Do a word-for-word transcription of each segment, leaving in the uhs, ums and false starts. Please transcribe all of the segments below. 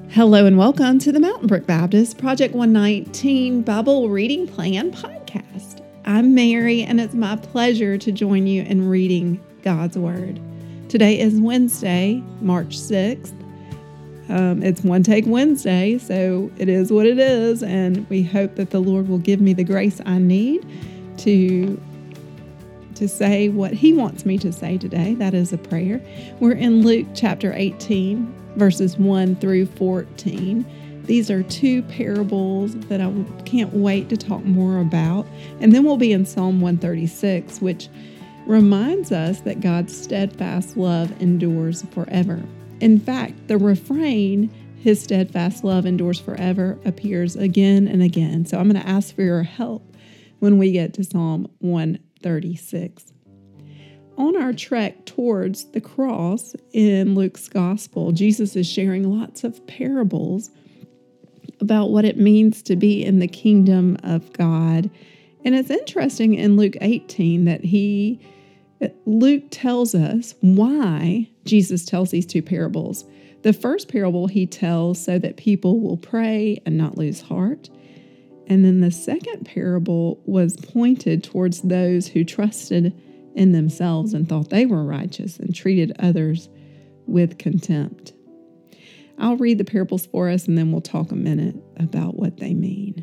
Hello and welcome to the Mountain Brook Baptist Project one nineteen Bible Reading Plan podcast. I'm Mary, and it's my pleasure to join you in reading God's Word. Today is Wednesday, March sixth. Um, it's One Take Wednesday, so it is what it is, and we hope that the Lord will give me the grace I need to to say what He wants me to say today. That is a prayer. We're in Luke chapter eighteen, verses one through fourteen. These are two parables that I can't wait to talk more about. And then we'll be in Psalm one thirty-six, which reminds us that God's steadfast love endures forever. In fact, the refrain, His steadfast love endures forever, appears again and again. So I'm going to ask for your help when we get to Psalm one thirty-six. On our trek towards the cross in Luke's gospel, Jesus is sharing lots of parables about what it means to be in the kingdom of God. And it's interesting in Luke eighteen that he, Luke tells us why Jesus tells these two parables. The first parable he tells so that people will pray and not lose heart. And then the second parable was pointed towards those who trusted in themselves and thought they were righteous and treated others with contempt. I'll read the parables for us, and then we'll talk a minute about what they mean.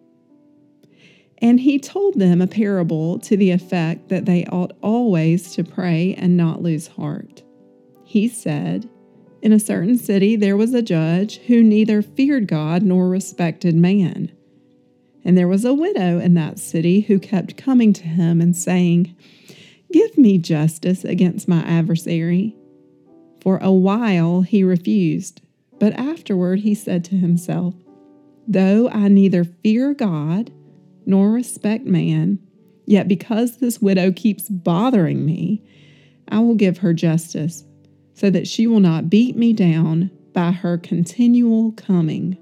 And he told them a parable to the effect that they ought always to pray and not lose heart. He said, "In a certain city there was a judge who neither feared God nor respected man. And there was a widow in that city who kept coming to him and saying, 'Give me justice against my adversary.' For a while he refused, but afterward he said to himself, 'Though I neither fear God nor respect man, yet because this widow keeps bothering me, I will give her justice, so that she will not beat me down by her continual coming.'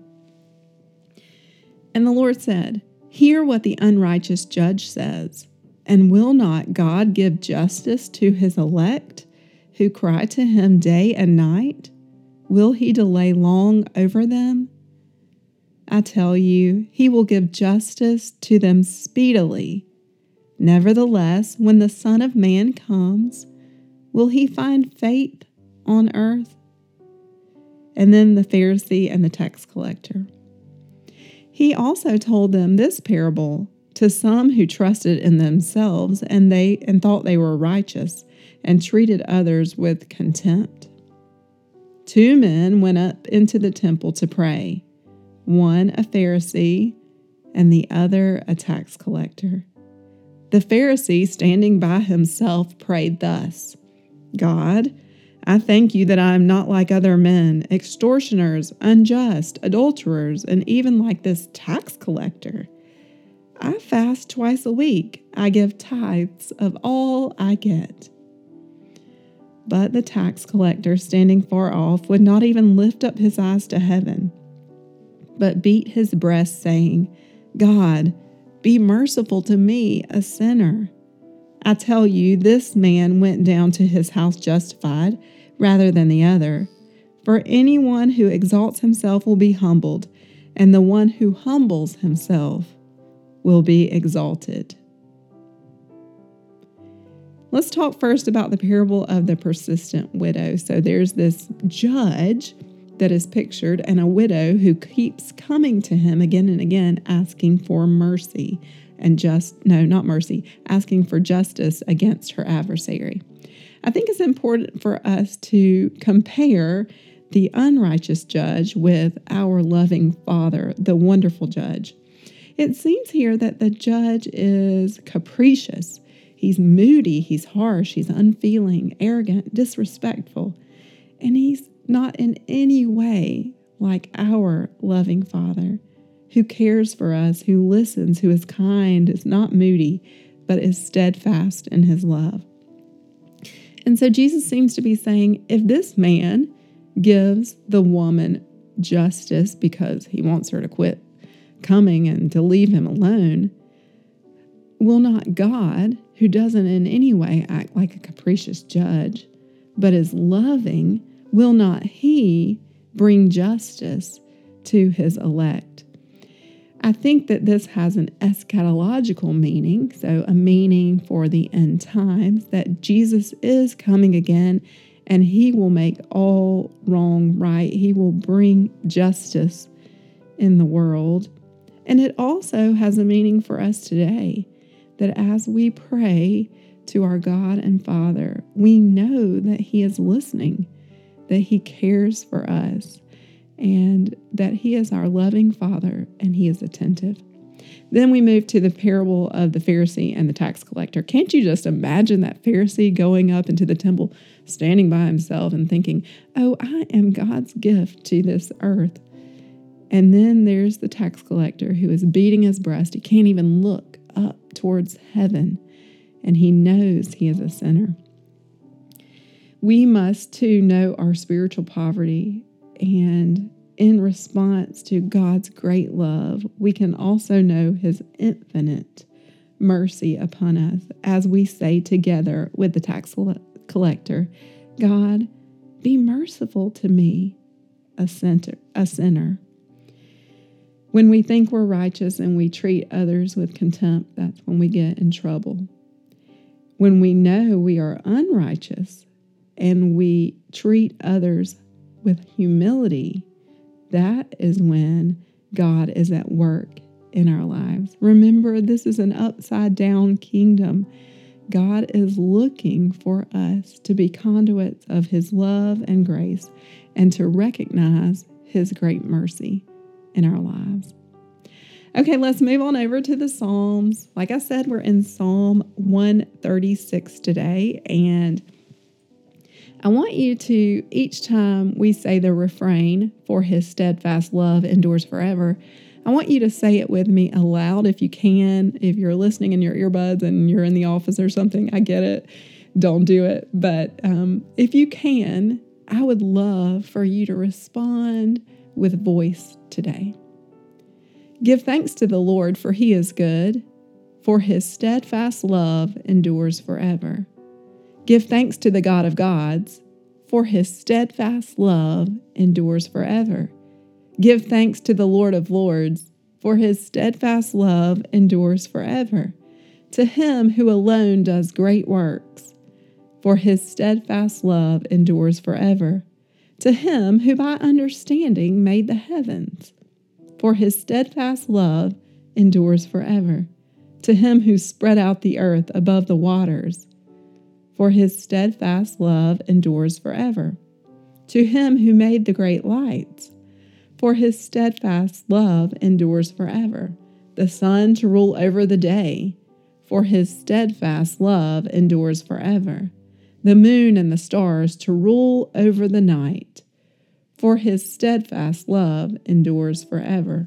And the Lord said, 'Hear what the unrighteous judge says. And will not God give justice to his elect, who cry to him day and night? Will he delay long over them? I tell you, he will give justice to them speedily. Nevertheless, when the Son of Man comes, will he find faith on earth?' And then the Pharisee and the tax collector. He also told them this parable to some who trusted in themselves and they and thought they were righteous and treated others with contempt. Two men went up into the temple to pray, one a Pharisee and the other a tax collector. The Pharisee, standing by himself, prayed thus, 'God, I thank you that I am not like other men, extortioners, unjust, adulterers, and even like this tax collector. I fast twice a week. I give tithes of all I get.' But the tax collector, standing far off, would not even lift up his eyes to heaven, but beat his breast, saying, 'God, be merciful to me, a sinner.' I tell you, this man went down to his house justified rather than the other. For anyone who exalts himself will be humbled, and the one who humbles himself will be exalted." Let's talk first about the parable of the persistent widow. So there's this judge that is pictured and a widow who keeps coming to him again and again asking for mercy and just, no, not mercy, asking for justice against her adversary. I think it's important for us to compare the unrighteous judge with our loving Father, the wonderful judge. It seems here that the judge is capricious. He's moody, he's harsh, he's unfeeling, arrogant, disrespectful, and he's not in any way like our loving Father, who cares for us, who listens, who is kind, is not moody, but is steadfast in his love. And so Jesus seems to be saying, if this man gives the woman justice because he wants her to quit coming and to leave him alone, will not God, who doesn't in any way act like a capricious judge, but is loving, will not he bring justice to his elect. I think that this has an eschatological meaning, so a meaning for the end times, that Jesus is coming again and he will make all wrong right. He will bring justice in the world. And it also has a meaning for us today, that as we pray to our God and Father, we know that he is listening, that he cares for us, and that he is our loving Father and he is attentive. Then we move to the parable of the Pharisee and the tax collector. Can't you just imagine that Pharisee going up into the temple, standing by himself and thinking, oh, I am God's gift to this earth. And then there's the tax collector who is beating his breast. He can't even look up towards heaven, and he knows he is a sinner. We must too know our spiritual poverty, and in response to God's great love, we can also know his infinite mercy upon us as we say together with the tax collector, God, be merciful to me, a sinner. A sinner. When we think we're righteous and we treat others with contempt, that's when we get in trouble. When we know we are unrighteous and we treat others with humility, that is when God is at work in our lives. Remember, this is an upside down kingdom. God is looking for us to be conduits of his love and grace and to recognize his great mercy in our lives. Okay, let's move on over to the Psalms. Like I said, we're in Psalm one thirty-six today, and I want you to, each time we say the refrain, for his steadfast love endures forever, I want you to say it with me aloud if you can. If you're listening in your earbuds and you're in the office or something, I get it. Don't do it. But um, if you can, I would love for you to respond with voice today. Give thanks to the Lord, for he is good, for his steadfast love endures forever. Give thanks to the God of gods, for his steadfast love endures forever. Give thanks to the Lord of lords, for his steadfast love endures forever. To him who alone does great works, for his steadfast love endures forever. To him who by understanding made the heavens, for his steadfast love endures forever. To him who spread out the earth above the waters, for his steadfast love endures forever. To him who made the great lights, for his steadfast love endures forever. The sun to rule over the day, for his steadfast love endures forever. The moon and the stars to rule over the night, for his steadfast love endures forever.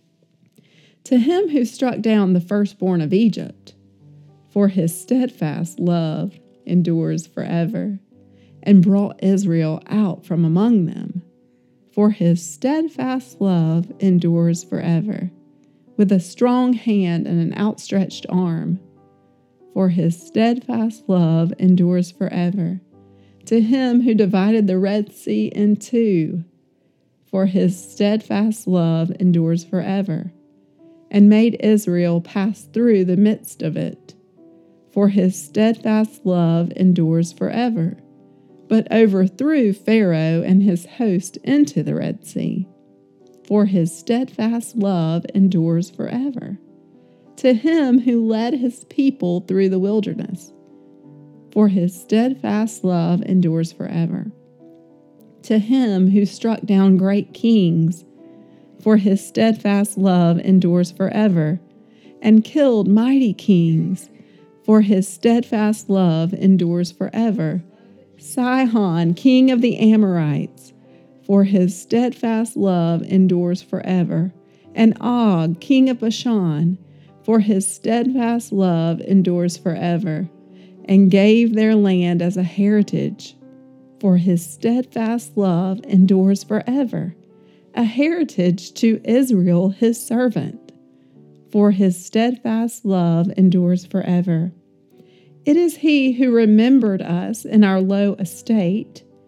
To him who struck down the firstborn of Egypt, for his steadfast love endures forever, and brought Israel out from among them, for his steadfast love endures forever, with a strong hand and an outstretched arm, for his steadfast love endures forever. To him who divided the Red Sea in two, for his steadfast love endures forever, and made Israel pass through the midst of it, for his steadfast love endures forever, but overthrew Pharaoh and his host into the Red Sea, for his steadfast love endures forever. To him who led his people through the wilderness, for his steadfast love endures forever. To him who struck down great kings, for his steadfast love endures forever, and killed mighty kings, for his steadfast love endures forever. Sihon, king of the Amorites, for his steadfast love endures forever. And Og, king of Bashan, for his steadfast love endures forever, and gave their land as a heritage, for his steadfast love endures forever, a heritage to Israel his servant, for his steadfast love endures forever. It is he who remembered us in our low estate,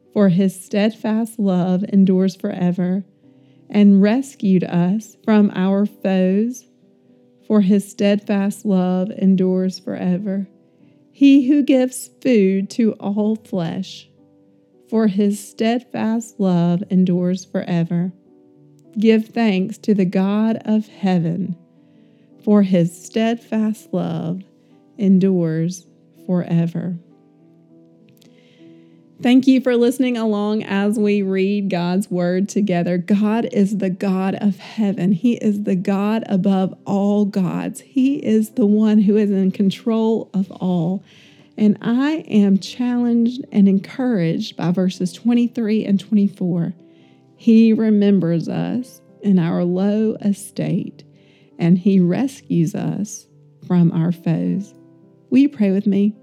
for his steadfast love endures forever, and rescued us from our foes, for his steadfast love endures forever. He who gives food to all flesh, for his steadfast love endures forever. Give thanks to the God of heaven, for his steadfast love endures forever. Thank you for listening along as we read God's Word together. God is the God of heaven. He is the God above all gods. He is the one who is in control of all. And I am challenged and encouraged by verses twenty-three and twenty-four. He remembers us in our low estate, and he rescues us from our foes. Will you pray with me?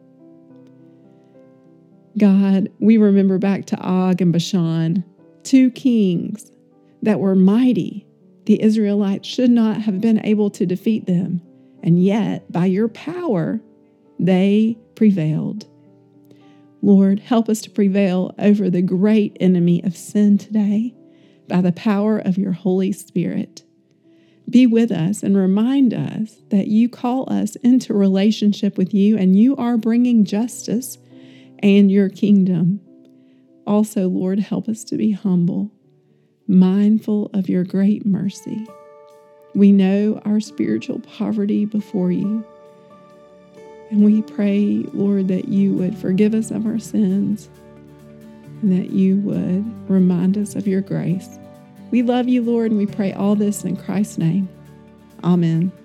God, we remember back to Og and Bashan, two kings that were mighty. The Israelites should not have been able to defeat them, and yet, by your power, they prevailed. Lord, help us to prevail over the great enemy of sin today by the power of your Holy Spirit. Be with us and remind us that you call us into relationship with you, and you are bringing justice and your kingdom. Also, Lord, help us to be humble, mindful of your great mercy. We know our spiritual poverty before you, and we pray, Lord, that you would forgive us of our sins and that you would remind us of your grace. We love you, Lord, and we pray all this in Christ's name. Amen.